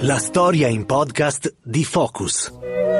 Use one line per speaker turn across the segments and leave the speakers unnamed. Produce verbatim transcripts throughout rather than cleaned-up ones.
La storia in podcast di Focus.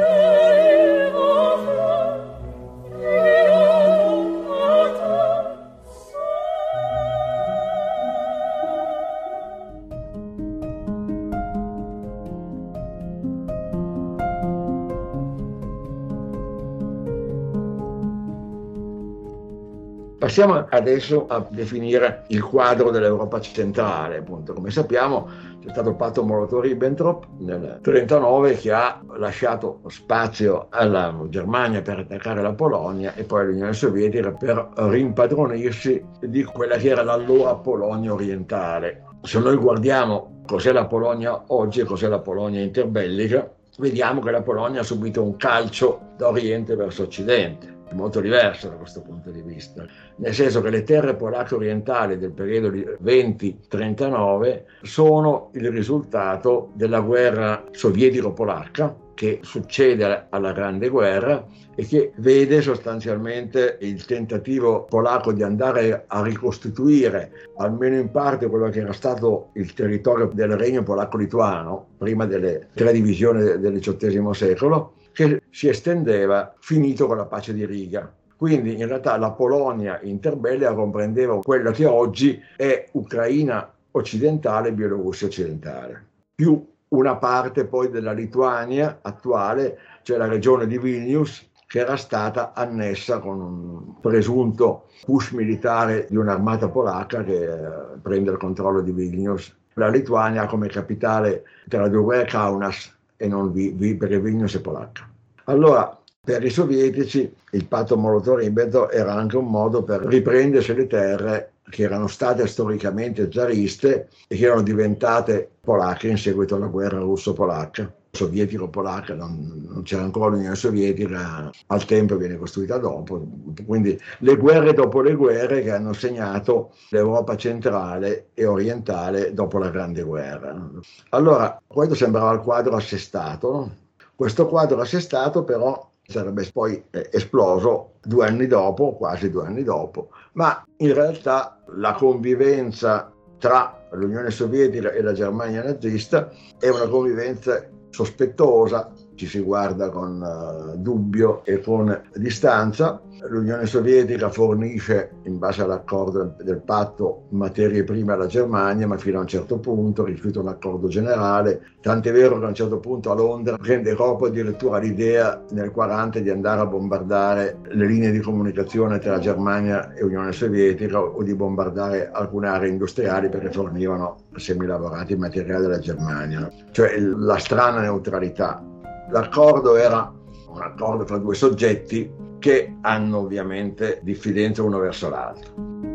Passiamo adesso a definire il quadro dell'Europa centrale. Appunto, come sappiamo, c'è stato il patto Molotov-Ribbentrop nel trentanove che ha lasciato spazio alla Germania per attaccare la Polonia e poi all'Unione Sovietica per rimpadronirsi di quella che era l'allora Polonia orientale. Se noi guardiamo cos'è la Polonia oggi e cos'è la Polonia interbellica, vediamo che la Polonia ha subito un calcio da oriente verso occidente. Molto diverso da questo punto di vista, nel senso che le terre polacche orientali del periodo venti trentanove sono il risultato della guerra sovietico-polacca che succede alla Grande Guerra e che vede sostanzialmente il tentativo polacco di andare a ricostituire almeno in parte quello che era stato il territorio del Regno polacco-lituano prima delle tre divisioni del diciottesimo secolo, che si estendeva finito con la pace di Riga. Quindi in realtà la Polonia interbellica comprendeva quella che oggi è Ucraina occidentale e Bielorussia occidentale, più una parte poi della Lituania attuale, cioè la regione di Vilnius, che era stata annessa con un presunto push militare di un'armata polacca che eh, prende il controllo di Vilnius. La Lituania ha come capitale tra le due guerre Kaunas e non vi, vi, perché Vilnius è polacca. Allora, per i sovietici il patto Molotov-Ribbentrop era anche un modo per riprendersi le terre che erano state storicamente zariste e che erano diventate polacche in seguito alla guerra russo-polacca. Sovietico-polacca, non, non c'era ancora l'Unione Sovietica, al tempo viene costruita dopo, quindi le guerre dopo le guerre che hanno segnato l'Europa centrale e orientale dopo la Grande Guerra. Allora, questo sembrava il quadro assestato, no? Questo quadro assestato però sarebbe poi esploso due anni dopo, quasi due anni dopo, ma in realtà la convivenza tra l'Unione Sovietica e la Germania nazista è una convivenza sospettosa, ci si guarda con uh, dubbio e con distanza. L'Unione Sovietica fornisce, in base all'accordo del patto, materie prime alla Germania, ma fino a un certo punto rifiuta un accordo generale, tant'è vero che a un certo punto a Londra prende corpo addirittura l'idea nel quaranta di andare a bombardare le linee di comunicazione tra Germania e Unione Sovietica o di bombardare alcune aree industriali perché fornivano semilavorati materiali della Germania, cioè la strana neutralità. L'accordo era un accordo fra due soggetti che hanno ovviamente diffidenza uno verso l'altro.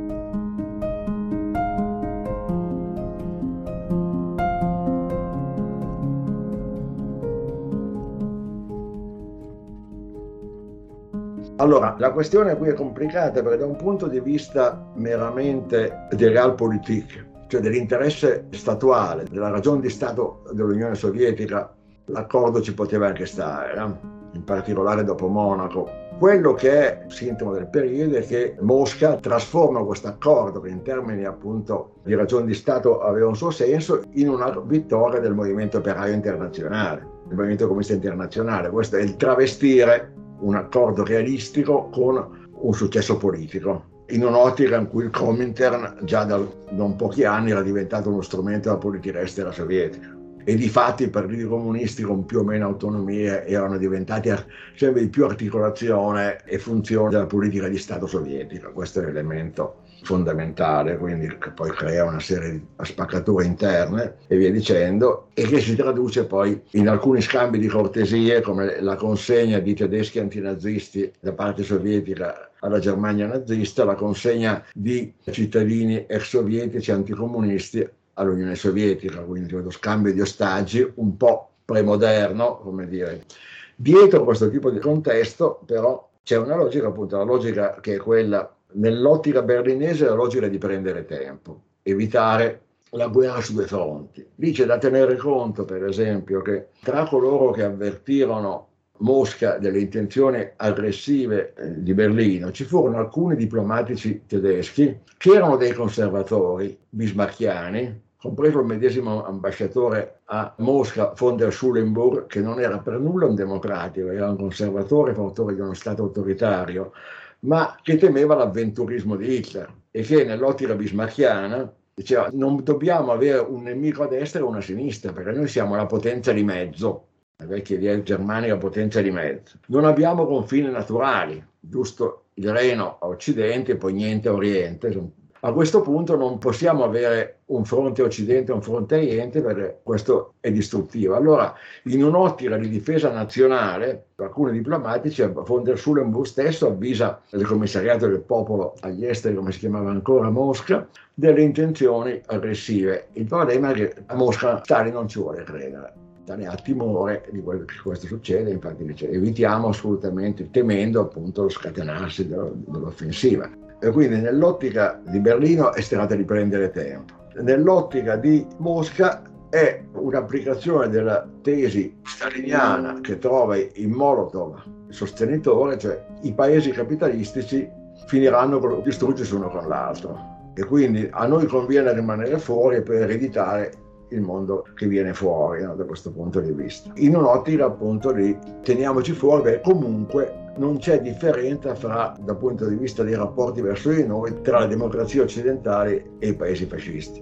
Allora, la questione qui è complicata perché da un punto di vista meramente di realpolitik, cioè dell'interesse statuale, della ragione di Stato dell'Unione Sovietica, l'accordo ci poteva anche stare, no? In particolare dopo Monaco. Quello che è sintomo del periodo è che Mosca trasforma questo accordo, che in termini appunto di ragione di Stato aveva un suo senso, in una vittoria del movimento operaio internazionale, del movimento comunista internazionale. Questo è il travestire un accordo realistico con un successo politico, in un'ottica in cui il Comintern già da non pochi anni era diventato uno strumento della politica estera sovietica. E di fatti i partiti comunisti con più o meno autonomie erano diventati sempre di più articolazione e funzione della politica di Stato sovietica. Questo è l'elemento fondamentale, quindi che poi crea una serie di spaccature interne e via dicendo, e che si traduce poi in alcuni scambi di cortesie come la consegna di tedeschi antinazisti da parte sovietica alla Germania nazista, la consegna di cittadini ex sovietici anticomunisti all'Unione Sovietica, quindi lo scambio di ostaggi un po' premoderno, come dire. Dietro questo tipo di contesto però c'è una logica, appunto la logica che è quella, nell'ottica berlinese, la logica di prendere tempo, evitare la guerra su due fronti. Lì c'è da tenere conto, per esempio, che tra coloro che avvertirono Mosca delle intenzioni aggressive di Berlino ci furono alcuni diplomatici tedeschi che erano dei conservatori bismarcchiani, compreso il medesimo ambasciatore a Mosca, von der Schulenburg, che non era per nulla un democratico, era un conservatore fautore di uno Stato autoritario, ma che temeva l'avventurismo di Hitler e che nell'ottica bismarckiana diceva non dobbiamo avere un nemico a destra e una a sinistra, perché noi siamo la potenza di mezzo, la vecchia idea germanica potenza di mezzo. Non abbiamo confini naturali, giusto il Reno a occidente e poi niente a oriente. A questo punto non possiamo avere un fronte occidente e un fronte oriente, perché questo è distruttivo. Allora, in un'ottica di difesa nazionale, alcuni diplomatici, von der Schulenburg stesso avvisa il commissariato del popolo agli esteri, come si chiamava ancora a Mosca, delle intenzioni aggressive. Il problema è che a Mosca Stalin non ci vuole credere. Stalin ha timore di quello che questo succede, infatti dice evitiamo assolutamente, temendo appunto lo scatenarsi dell'offensiva. E quindi nell'ottica di Berlino è si tratta di prendere tempo. Nell'ottica di Mosca è un'applicazione della tesi staliniana che trova in Molotov il sostenitore, cioè i paesi capitalistici finiranno con distruggersi uno con l'altro. E quindi a noi conviene rimanere fuori per ereditare il mondo che viene fuori, no, da questo punto di vista. In un'ottica appunto di teniamoci fuori, perché comunque non c'è differenza fra, dal punto di vista dei rapporti verso di noi, tra le democrazie occidentali e i paesi fascisti.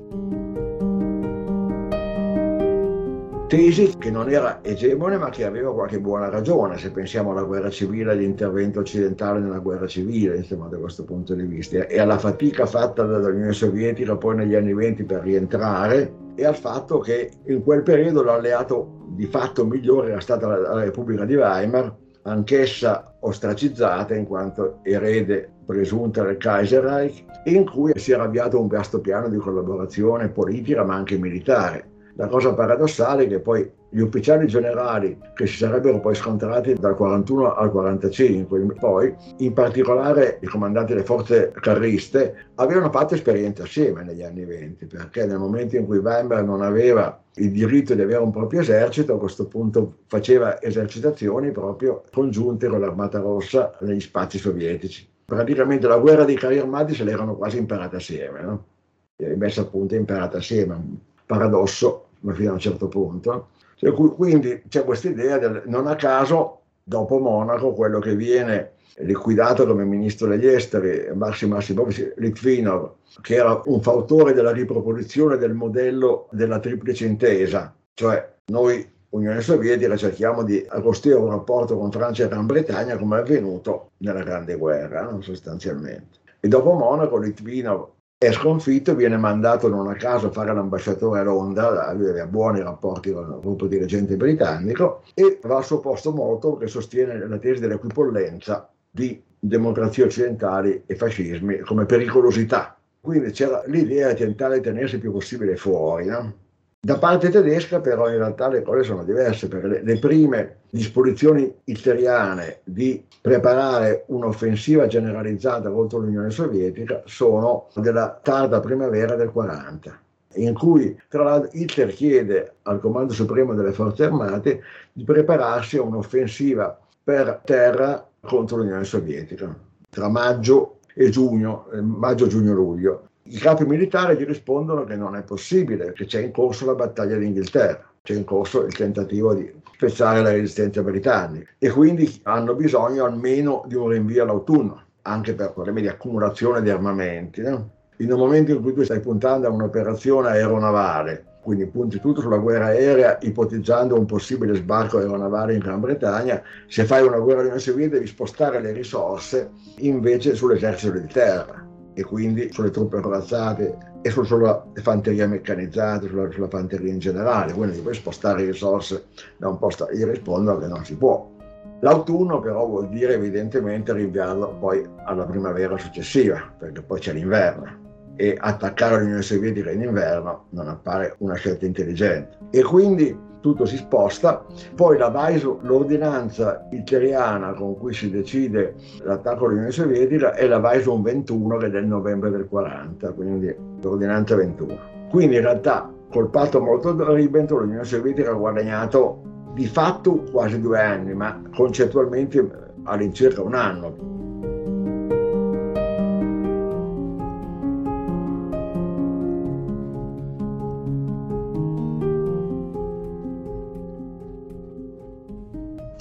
Tesi che non era egemone ma che aveva qualche buona ragione, se pensiamo alla guerra civile, all'intervento occidentale nella guerra civile, insomma, da questo punto di vista, e alla fatica fatta dall'Unione Sovietica poi negli anni venti per rientrare, e al fatto che in quel periodo l'alleato di fatto migliore era stata la, la Repubblica di Weimar, anch'essa ostracizzata in quanto erede presunta del Kaiserreich, in cui si era avviato un vasto piano di collaborazione politica ma anche militare. La cosa paradossale è che poi gli ufficiali generali che si sarebbero poi scontrati dal quarantuno al quarantacinque, poi in particolare i comandanti delle forze carriste, avevano fatto esperienza assieme negli anni venti, perché nel momento in cui Weimar non aveva il diritto di avere un proprio esercito, a questo punto faceva esercitazioni proprio congiunte con l'Armata Rossa negli spazi sovietici. Praticamente la guerra dei carri armati se l'erano quasi imparata assieme, no? E messa a punto imparata assieme, un paradosso, ma fino a un certo punto. Cioè, quindi c'è questa idea del, non a caso, dopo Monaco, quello che viene liquidato come ministro degli esteri, Massimo Litvinov, che era un fautore della riproposizione del modello della triplice intesa, cioè noi Unione Sovietica cerchiamo di costruire un rapporto con Francia e Gran Bretagna come è avvenuto nella Grande Guerra, no? Sostanzialmente. E dopo Monaco Litvinov è sconfitto e viene mandato non a caso a fare l'ambasciatore a Londra, lui aveva buoni rapporti con il gruppo dirigente britannico, e va al suo posto Molotov, che sostiene la tesi dell'equipollenza di democrazie occidentali e fascismi come pericolosità. Quindi c'era l'idea di tentare di tenersi il più possibile fuori, no? Da parte tedesca però in realtà le cose sono diverse, perché le, le prime disposizioni hitleriane di preparare un'offensiva generalizzata contro l'Unione Sovietica sono della tarda primavera del quaranta, in cui tra l'altro Hitler chiede al Comando Supremo delle Forze Armate di prepararsi a un'offensiva per terra contro l'Unione Sovietica tra maggio e giugno, maggio, giugno, luglio. I capi militari gli rispondono che non è possibile, che c'è in corso la battaglia d'Inghilterra, c'è in corso il tentativo di spezzare la resistenza britannica e quindi hanno bisogno almeno di un rinvio all'autunno, anche per problemi di accumulazione di armamenti, no? In un momento in cui tu stai puntando a un'operazione aeronavale, quindi punti tutto sulla guerra aerea, ipotizzando un possibile sbarco aeronavale in Gran Bretagna, se fai una guerra all'Unione Sovietica devi spostare le risorse invece sull'esercito di terra, e quindi sulle truppe corazzate e su, sulla fanteria meccanizzata, sulla, sulla fanteria in generale, quindi puoi spostare risorse da un posto. Gli rispondono che non si può. L'autunno però vuol dire evidentemente rinviarlo poi alla primavera successiva, perché poi c'è l'inverno, e attaccare l'Unione Sovietica in inverno non appare una scelta intelligente. E quindi tutto si sposta, poi la Weisung, l'ordinanza hitleriana con cui si decide l'attacco all'Unione Sovietica è la Weisung ventuno, che è del novembre del quaranta, quindi l'ordinanza ventuno. Quindi in realtà col patto Molotov-Ribbentrop l'Unione Sovietica ha guadagnato di fatto quasi due anni, ma concettualmente all'incirca un anno.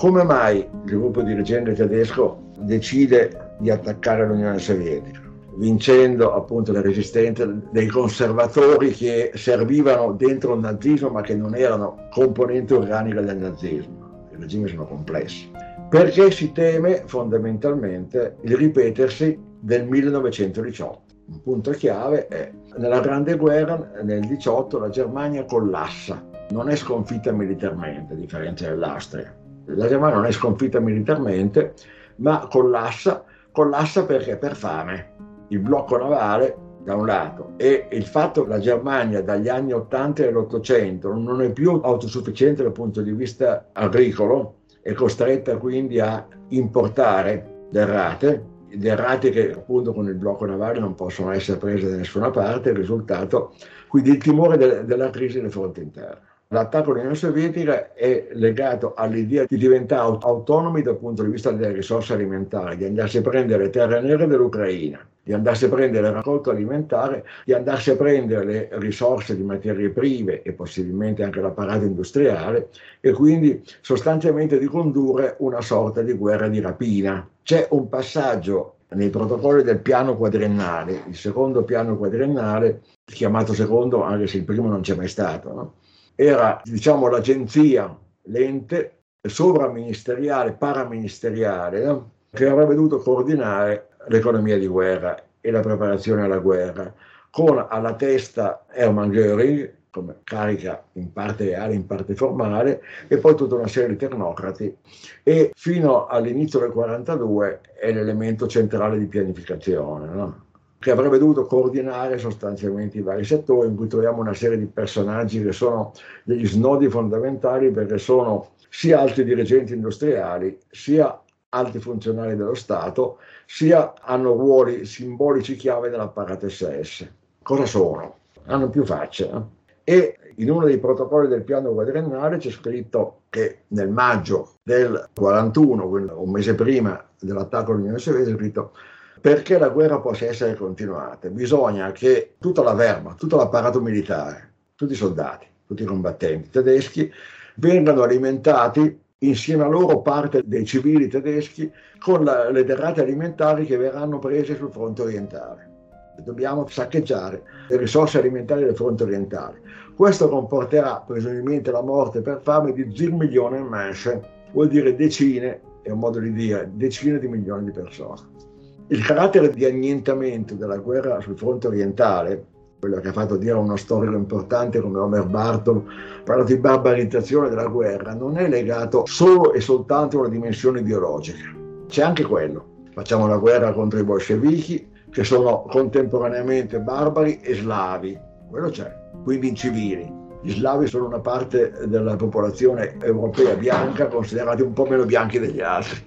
Come mai il gruppo dirigente tedesco decide di attaccare l'Unione Sovietica, vincendo appunto le resistenze dei conservatori che servivano dentro il nazismo ma che non erano componenti organiche del nazismo? I regimi sono complessi. Perché si teme fondamentalmente il ripetersi del millenovecentodiciotto. Un punto chiave è: nella Grande Guerra nel diciotto la Germania collassa, non è sconfitta militarmente, a differenza dell'Austria. La Germania non è sconfitta militarmente, ma collassa, collassa perché per fame. Il blocco navale, da un lato, e il fatto che la Germania dagli anni ottanta dell'Ottocento non è più autosufficiente dal punto di vista agricolo, è costretta quindi a importare derrate, derrate che appunto con il blocco navale non possono essere prese da nessuna parte. Il risultato, quindi il timore de- della crisi del fronte interno. L'attacco all'Unione Sovietica è legato all'idea di diventare autonomi dal punto di vista delle risorse alimentari, di andarsi a prendere le terre nere dell'Ucraina, di andarsi a prendere la raccolta alimentare, di andarsi a prendere le risorse di materie prime e possibilmente anche l'apparato industriale, e quindi sostanzialmente di condurre una sorta di guerra di rapina. C'è un passaggio nei protocolli del piano quadriennale, il secondo piano quadriennale, chiamato secondo anche se il primo non c'è mai stato, no? Era, diciamo, l'agenzia, l'ente sovraministeriale, paraministeriale, no? Che avrebbe dovuto coordinare l'economia di guerra e la preparazione alla guerra, con alla testa Hermann Göring come carica in parte reale, in parte formale, e poi tutta una serie di tecnocrati, e fino all'inizio del quarantadue è l'elemento centrale di pianificazione, no? Che avrebbe dovuto coordinare sostanzialmente i vari settori, in cui troviamo una serie di personaggi che sono degli snodi fondamentali, perché sono sia alti dirigenti industriali, sia alti funzionari dello Stato, sia hanno ruoli simbolici chiave nell'apparato S S. Cosa sono? Hanno più facce. Eh? E in uno dei protocolli del piano quadriennale c'è scritto che nel maggio del quarantuno, quindi un mese prima dell'attacco all'Unione Sovietica, è scritto: perché la guerra possa essere continuata, bisogna che tutta la Wehrmacht, tutto l'apparato militare, tutti i soldati, tutti i combattenti tedeschi vengano alimentati insieme a loro, parte dei civili tedeschi, con la, le derrate alimentari che verranno prese sul fronte orientale. Dobbiamo saccheggiare le risorse alimentari del fronte orientale. Questo comporterà presumibilmente la morte per fame di zig milione e Menschen, vuol dire decine, è un modo di dire, decine di milioni di persone. Il carattere di annientamento della guerra sul fronte orientale, quello che ha fatto dire a uno storico importante come Omer Bartol, parla di barbarizzazione della guerra, non è legato solo e soltanto a una dimensione ideologica. C'è anche quello. Facciamo la guerra contro i bolscevichi, che sono contemporaneamente barbari e slavi. Quello c'è. Quindi incivili. Gli slavi sono una parte della popolazione europea bianca, considerati un po' meno bianchi degli altri.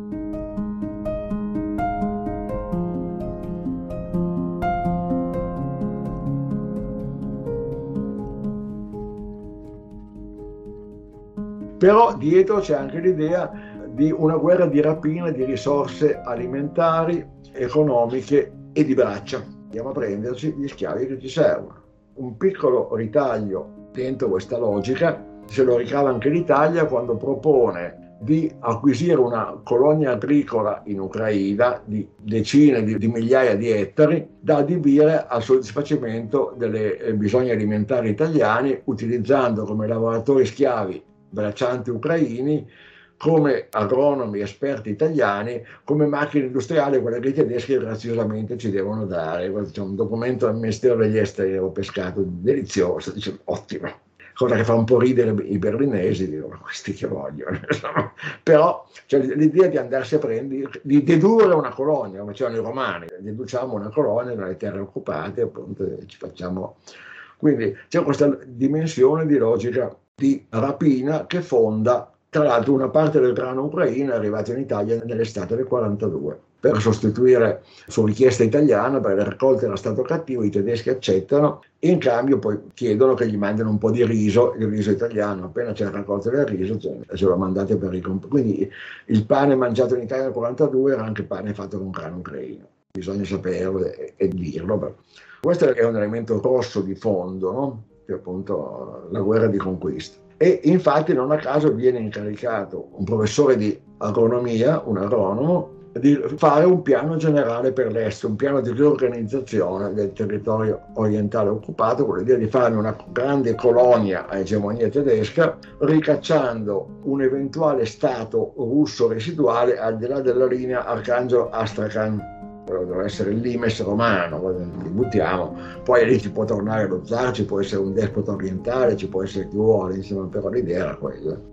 Però dietro c'è anche l'idea di una guerra di rapina di risorse alimentari, economiche e di braccia. Andiamo a prenderci gli schiavi che ci servono. Un piccolo ritaglio dentro questa logica se lo ricava anche l'Italia quando propone di acquisire una colonia agricola in Ucraina di decine di, di migliaia di ettari da adibire al soddisfacimento dei eh, bisogni alimentari italiani, utilizzando come lavoratori schiavi braccianti ucraini, come agronomi esperti italiani, come macchine industriali, quelle che i tedeschi graziosamente ci devono dare. C'è un documento del Ministero degli Esteri che ho pescato, delizioso, dice ottimo, cosa che fa un po' ridere i berlinesi, dico, ma questi che vogliono. Però cioè, l'idea di andarsi a prendere, di dedurre una colonia, come c'erano i romani, deduciamo una colonia dalle terre occupate, appunto, ci facciamo. Quindi c'è questa dimensione di logica di rapina che fonda, tra l'altro, una parte del grano ucraino è arrivato in Italia nell'estate del quarantadue per sostituire su richiesta italiana, perché le raccolte era stato cattivo, i tedeschi accettano e in cambio poi chiedono che gli mandino un po' di riso, il riso italiano, appena c'è la raccolta del riso ce lo mandate per ricomprare. Quindi il pane mangiato in Italia nel quarantadue era anche pane fatto con grano ucraino, bisogna saperlo e, e dirlo. Questo è un elemento grosso di fondo, no? Che è appunto la guerra di conquista. E infatti non a caso viene incaricato un professore di agronomia, un agronomo, di fare un piano generale per l'est, un piano di riorganizzazione del territorio orientale occupato, con l'idea di fare una grande colonia a egemonia tedesca, ricacciando un eventuale stato russo residuale al di là della linea Arcangelo-Astrakhan. Quello deve essere il limes romano, li buttiamo, poi lì ci può tornare lo zar, ci può essere un despota orientale, ci può essere chi vuole, insomma, però l'idea era quella.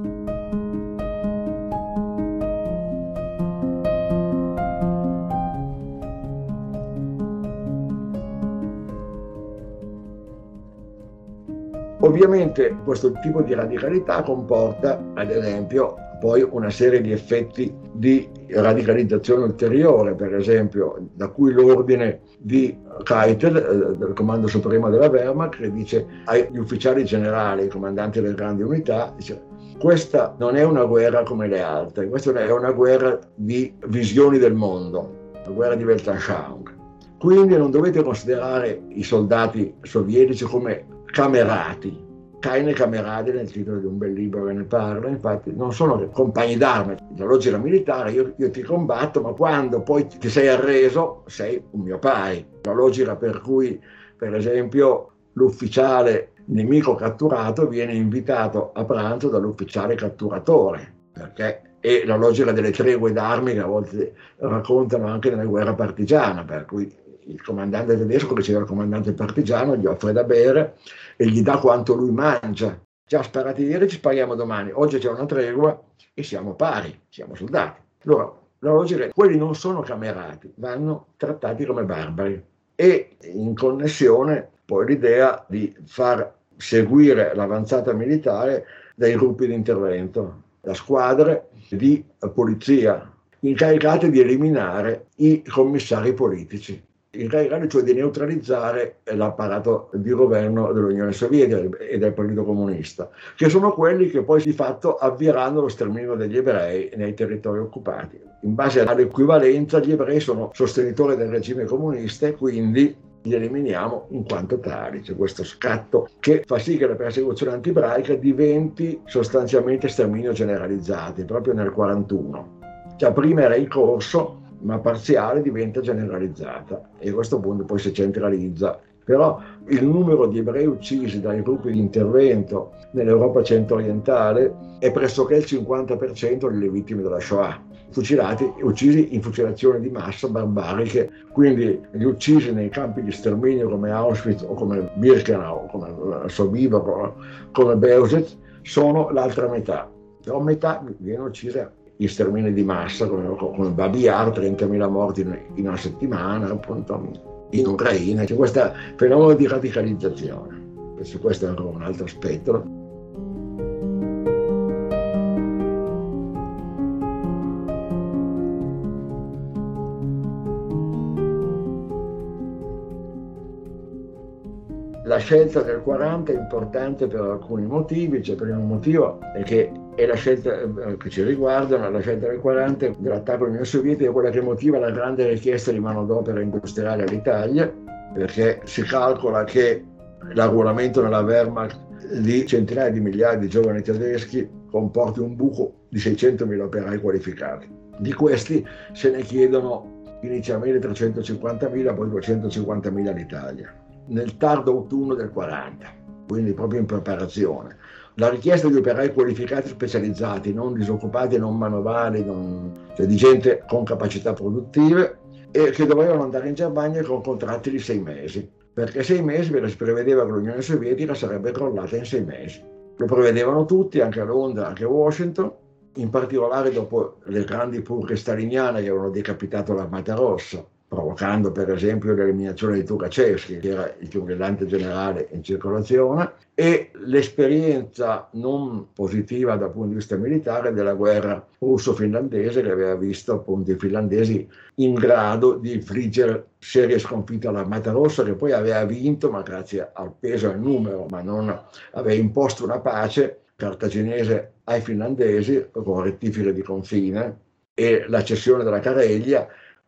Ovviamente questo tipo di radicalità comporta, ad esempio, poi una serie di effetti di radicalizzazione ulteriore, per esempio, da cui l'ordine di Keitel, del Comando Supremo della Wehrmacht, che dice agli ufficiali generali, ai comandanti delle grandi unità, dice: questa non è una guerra come le altre, questa è una guerra di visioni del mondo, una guerra di Weltanschauung. Quindi non dovete considerare i soldati sovietici come camerati, keine Kameradi nel titolo di un bel libro che ne parla, infatti non sono compagni d'arma, la logica militare, io, io ti combatto, ma quando poi ti sei arreso sei un mio pari. La logica per cui, per esempio, l'ufficiale nemico catturato viene invitato a pranzo dall'ufficiale catturatore, perché è la logica delle tregue d'armi che a volte raccontano anche nella guerra partigiana, per cui il comandante tedesco riceve il comandante partigiano, gli offre da bere e gli dà quanto lui mangia. Già sparati ieri, ci spariamo domani. Oggi c'è una tregua e siamo pari, siamo soldati. Allora, la logica è: quelli non sono camerati, vanno trattati come barbari. E in connessione poi l'idea di far seguire l'avanzata militare dai gruppi di intervento, da squadre di polizia incaricate di eliminare i commissari politici, incaricati cioè di neutralizzare l'apparato di governo dell'Unione Sovietica e del Partito Comunista, che sono quelli che poi di fatto avvieranno lo sterminio degli ebrei nei territori occupati. In base all'equivalenza, gli ebrei sono sostenitori del regime comunista e quindi li eliminiamo in quanto tali. C'è questo scatto che fa sì che la persecuzione antiebraica diventi sostanzialmente sterminio generalizzato proprio nel quarantuno. Già prima era in corso, ma parziale, diventa generalizzata e a questo punto poi si centralizza. Però il numero di ebrei uccisi dai gruppi di intervento nell'Europa centro-orientale è pressoché il cinquanta per cento delle vittime della Shoah, fucilati e uccisi in fucilazioni di massa barbariche. Quindi gli uccisi nei campi di sterminio come Auschwitz o come Birkenau, come Sobibor, come Auschwitz, sono l'altra metà. Però metà viene uccisa in stermini di massa, come, come Babi Yar, trentamila morti in, in una settimana, appunto, in Ucraina. C'è questo fenomeno di radicalizzazione. Questo, questo è ancora un altro aspetto. La scelta del quaranta è importante per alcuni motivi. C'è il primo motivo è che è la scelta che ci riguarda, la scelta del quaranta dell'attacco all'Unione Sovietica è quella che motiva la grande richiesta di manodopera industriale all'Italia, perché si calcola che l'arruolamento nella Wehrmacht di centinaia di migliaia di giovani tedeschi comporti un buco di seicentomila operai qualificati. Di questi se ne chiedono inizialmente trecentocinquantamila, poi duecentocinquantamila all'Italia, nel tardo autunno del quaranta, quindi proprio in preparazione. La richiesta di operai qualificati specializzati, non disoccupati, non manovali, non... cioè di gente con capacità produttive, e che dovevano andare in Germania con contratti di sei mesi, perché sei mesi perché si prevedeva che l'Unione Sovietica sarebbe crollata in sei mesi. Lo prevedevano tutti, anche a Londra, anche a Washington, in particolare dopo le grandi purghe staliniane che avevano decapitato l'Armata Rossa, provocando per esempio l'eliminazione di Tukhachevsky, che era il più brillante generale in circolazione, e l'esperienza non positiva dal punto di vista militare della guerra russo-finlandese, che aveva visto appunto i finlandesi in grado di infliggere serie sconfitte all'Armata Rossa, che poi aveva vinto, ma grazie al peso e al numero, ma non aveva imposto una pace cartaginese ai finlandesi con rettifiche di confine e la cessione della Careglia,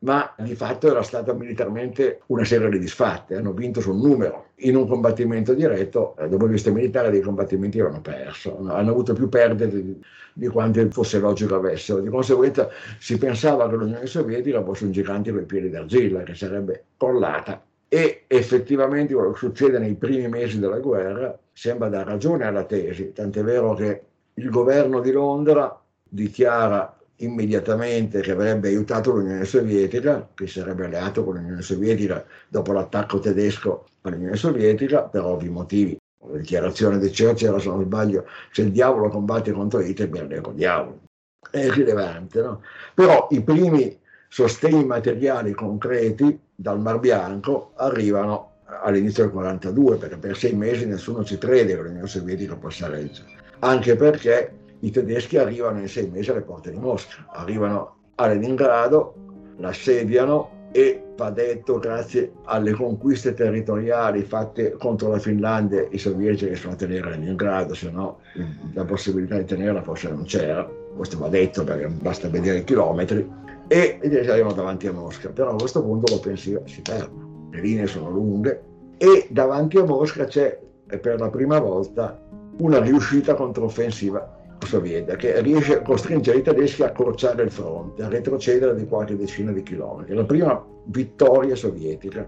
ma di fatto era stata militarmente una serie di disfatte, hanno vinto sul numero. In un combattimento diretto, dal punto di vista militare, dei combattimenti avevano perso, hanno avuto più perdite di, di quante fosse logico avessero. Di conseguenza si pensava che l'Unione Sovietica fosse un gigante con i piedi d'argilla, che sarebbe crollata. E effettivamente quello che succede nei primi mesi della guerra sembra dar ragione alla tesi, tant'è vero che il governo di Londra dichiara immediatamente che avrebbe aiutato l'Unione Sovietica, che sarebbe alleato con l'Unione Sovietica dopo l'attacco tedesco all'Unione Sovietica, per ovvi motivi. La dichiarazione di Churchill, se non sbaglio, se il diavolo combatte contro Hitler, mi allego il diavolo. È irrilevante, no? Però i primi sostegni materiali concreti dal Mar Bianco arrivano all'inizio del quarantadue, perché per sei mesi nessuno ci crede che l'Unione Sovietica possa reggere, anche perché i tedeschi arrivano in sei mesi alle porte di Mosca, arrivano a Leningrado, l'assediano e, va detto, grazie alle conquiste territoriali fatte contro la Finlandia, i sovietici riescono a tenere Leningrado, se no la possibilità di tenerla forse non c'era, questo va detto perché basta vedere i chilometri, e i tedeschi arrivano davanti a Mosca, però a questo punto l'offensiva si ferma, le linee sono lunghe e davanti a Mosca c'è per la prima volta una riuscita controffensiva sovietica che riesce a costringere i tedeschi a accorciare il fronte, a retrocedere di qualche decina di chilometri. La prima vittoria sovietica.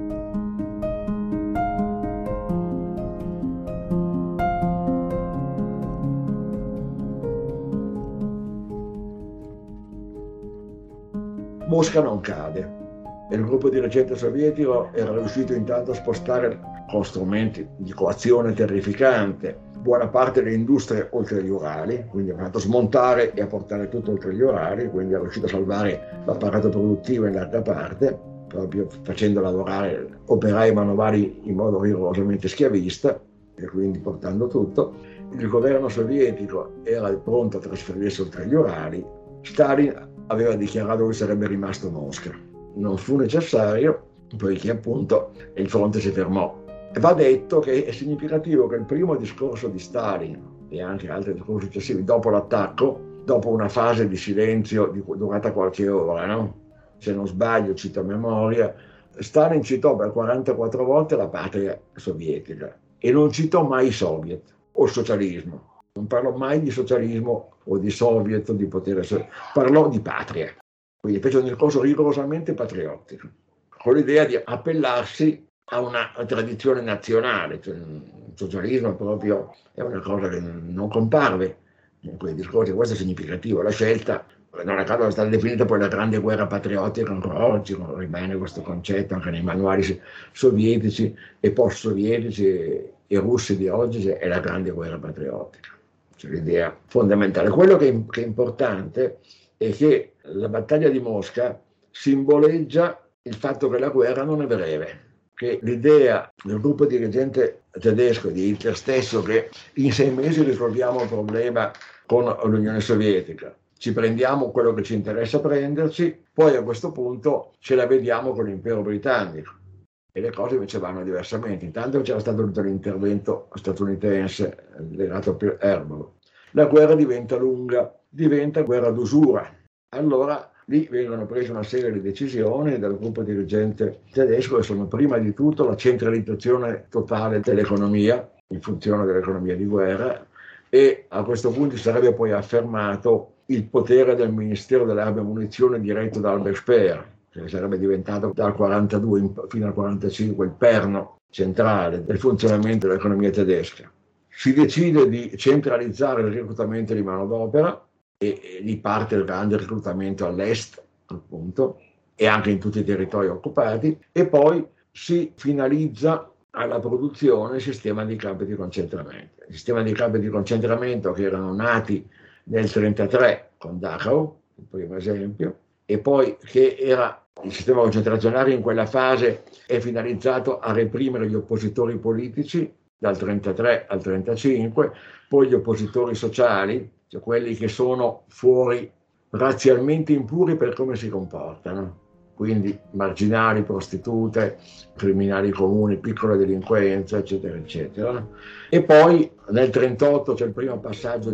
Mosca non cade e il gruppo dirigente sovietico era riuscito intanto a spostare con strumenti di coazione terrificante buona parte delle industrie oltre gli Urali, quindi ha fatto smontare e a portare tutto oltre gli Urali, quindi è riuscito a salvare l'apparato produttivo in larga parte, proprio facendo lavorare operai manovali in modo rigorosamente schiavista e quindi portando tutto. Il governo sovietico era pronto a trasferirsi oltre gli Urali. Stalin aveva dichiarato che sarebbe rimasto a Mosca. Non fu necessario, poiché appunto il fronte si fermò. Va detto che è significativo che il primo discorso di Stalin e anche altri discorsi successivi dopo l'attacco, dopo una fase di silenzio di, durata qualche ora, no? Se non sbaglio, cito a memoria, Stalin citò per quarantaquattro volte la patria sovietica e non citò mai i soviet o il socialismo. Non parlò mai di socialismo o di soviet o di potere, parlò di patria. Quindi fece un discorso rigorosamente patriottico, con l'idea di appellarsi a una tradizione nazionale, cioè il socialismo proprio è una cosa che non comparve in quei discorsi. Questo è significativo, la scelta non a caso è stata definita poi la grande guerra patriottica, ancora oggi rimane questo concetto anche nei manuali sovietici e post-sovietici e russi di oggi, è la grande guerra patriottica, cioè l'idea fondamentale. Quello che è, che è importante è che la battaglia di Mosca simboleggia il fatto che la guerra non è breve, che l'idea del gruppo dirigente tedesco, di Hitler stesso, che in sei mesi risolviamo il problema con l'Unione Sovietica, ci prendiamo quello che ci interessa prenderci, poi a questo punto ce la vediamo con l'impero britannico e le cose invece vanno diversamente. Intanto c'era stato tutto l'intervento statunitense legato a Pearl Harbor, la guerra diventa lunga, diventa guerra d'usura. Allora lì vengono prese una serie di decisioni dal gruppo dirigente tedesco che sono prima di tutto la centralizzazione totale dell'economia in funzione dell'economia di guerra, e a questo punto sarebbe poi affermato il potere del Ministero delle Armi e Munizioni diretto da Albert Speer, che sarebbe diventato dal quarantadue fino al quarantacinque il perno centrale del funzionamento dell'economia tedesca. Si decide di centralizzare il reclutamento di manodopera e lì parte il grande reclutamento all'est, appunto, e anche in tutti i territori occupati, e poi si finalizza alla produzione il sistema di campi di concentramento. Il sistema di campi di concentramento che erano nati nel trentatré con Dachau, il primo esempio, e poi che era il sistema concentrazionario in quella fase è finalizzato a reprimere gli oppositori politici dal trentatré al trentacinque, poi gli oppositori sociali, cioè quelli che sono fuori, razzialmente impuri per come si comportano, quindi marginali, prostitute, criminali comuni, piccola delinquenza, eccetera, eccetera. E poi nel trentotto c'è il primo passaggio di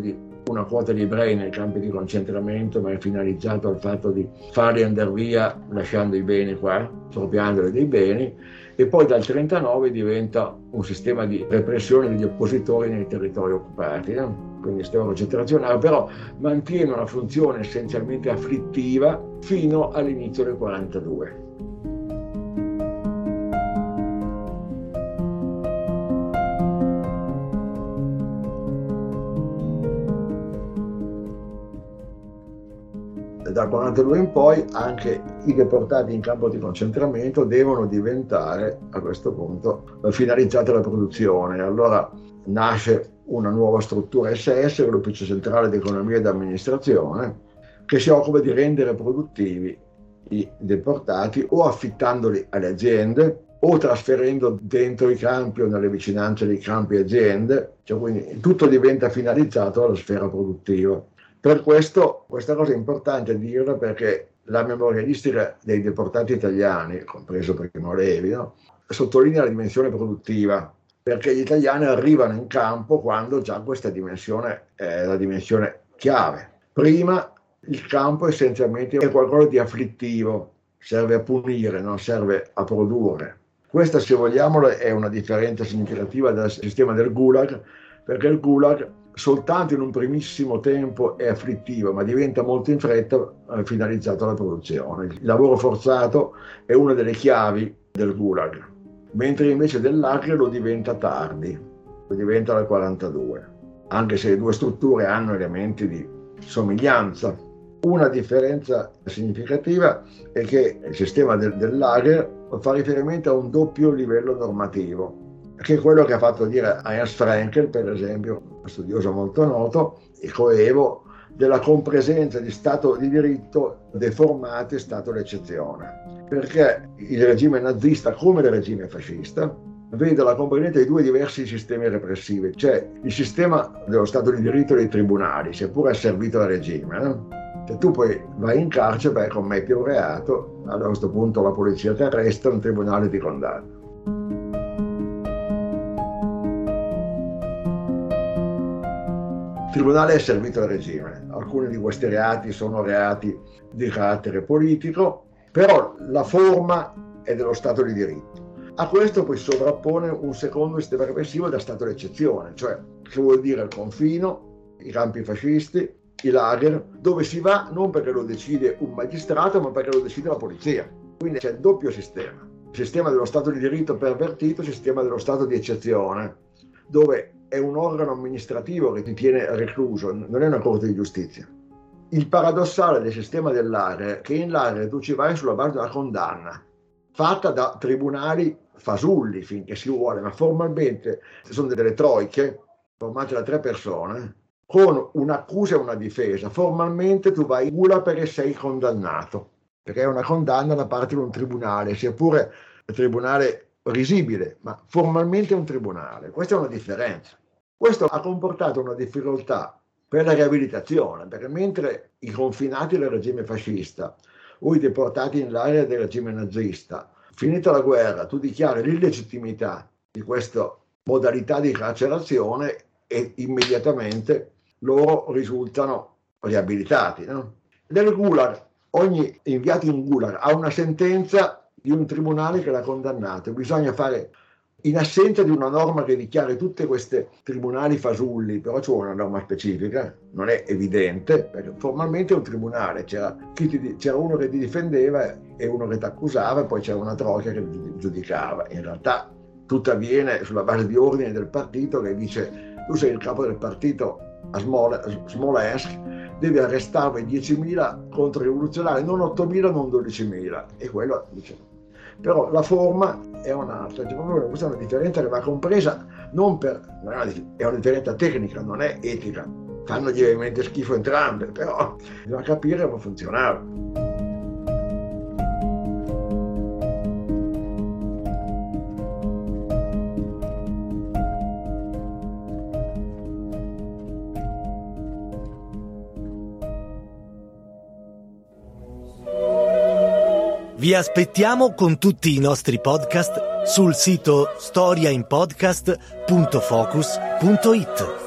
una quota di ebrei nei campi di concentramento, ma è finalizzato al fatto di farli andare via lasciando i beni qua, espropriandoli dei beni, e poi dal trentanove diventa un sistema di repressione degli oppositori nei territori occupati, no? Quindi sistema concentrazionale, però mantiene una funzione essenzialmente afflittiva fino all'inizio del quarantadue. Dal quarantadue in poi anche i deportati in campo di concentramento devono diventare a questo punto finalizzati alla produzione. Allora nasce una nuova struttura S S, l'Ufficio Centrale di Economia ed Amministrazione, che si occupa di rendere produttivi i deportati o affittandoli alle aziende o trasferendo dentro i campi o nelle vicinanze dei campi aziende, cioè quindi tutto diventa finalizzato alla sfera produttiva. Per questo, questa cosa è importante dirla, perché la memorialistica dei deportati italiani, compreso Primo Levi, no, sottolinea la dimensione produttiva, perché gli italiani arrivano in campo quando già questa dimensione è la dimensione chiave. Prima il campo essenzialmente è qualcosa di afflittivo, serve a punire, non serve a produrre. Questa, se vogliamo, è una differenza significativa dal sistema del Gulag, perché il Gulag soltanto in un primissimo tempo è afflittivo, ma diventa molto in fretta eh, finalizzato alla produzione. Il lavoro forzato è una delle chiavi del Gulag, mentre invece dell'Acre lo diventa tardi, lo diventa dal quarantadue, anche se le due strutture hanno elementi di somiglianza. Una differenza significativa è che il sistema del, dell'Acre fa riferimento a un doppio livello normativo, che è quello che ha fatto dire a Ernst Fraenkel, per esempio, uno studioso molto noto e coevo, della compresenza di Stato di diritto deformati e Stato d'eccezione. Perché il regime nazista, come il regime fascista, vede la componente di due diversi sistemi repressivi. C'è il sistema dello Stato di diritto dei tribunali, seppur asservito al regime, no? Se tu poi vai in carcere, beh, commetti un reato, allora a questo punto la polizia ti arresta, un tribunale ti condanna. Il tribunale è servito al regime, alcuni di questi reati sono reati di carattere politico, però la forma è dello Stato di diritto. A questo poi sovrappone un secondo sistema repressivo da Stato d'eccezione, cioè che vuol dire il confino, i campi fascisti, i lager, dove si va non perché lo decide un magistrato, ma perché lo decide la polizia. Quindi c'è il doppio sistema, il sistema dello Stato di diritto pervertito, il sistema dello Stato di eccezione, dove è un organo amministrativo che ti tiene recluso, non è una corte di giustizia. Il paradossale del sistema dell'A R E è che in l'A R E tu ci vai sulla base di una condanna, fatta da tribunali fasulli finché si vuole, ma formalmente sono delle troiche formate da tre persone, con un'accusa e una difesa. Formalmente tu vai in gula perché sei condannato, perché è una condanna da parte di un tribunale, sia pure un tribunale risibile, ma formalmente è un tribunale. Questa è una differenza. Questo ha comportato una difficoltà per la riabilitazione, perché mentre i confinati del regime fascista o i deportati nell'area del regime nazista, finita la guerra, tu dichiari l'illegittimità di questa modalità di carcerazione e immediatamente loro risultano riabilitati, no? Nel Gulag, ogni inviato in Gulag ha una sentenza di un tribunale che l'ha condannato. Bisogna fare, in assenza di una norma che dichiari tutte queste tribunali fasulli, però c'è una norma specifica, non è evidente, perché formalmente è un tribunale, c'era, chi ti, c'era uno che ti difendeva e uno che ti accusava, e poi c'era una troika che ti giudicava. In realtà tutto avviene sulla base di ordini del partito che dice: tu sei il capo del partito a Smolensk, devi arrestarne diecimila controrivoluzionari, non ottomila, non dodicimila, e quello dice. Però la forma è un'altra, cioè, questa è una differenza che va compresa, non per, è una differenza tecnica, non è etica, fanno lievemente schifo entrambe, però bisogna capire come funzionava.
Vi aspettiamo con tutti i nostri podcast sul sito storia in podcast punto focus punto it.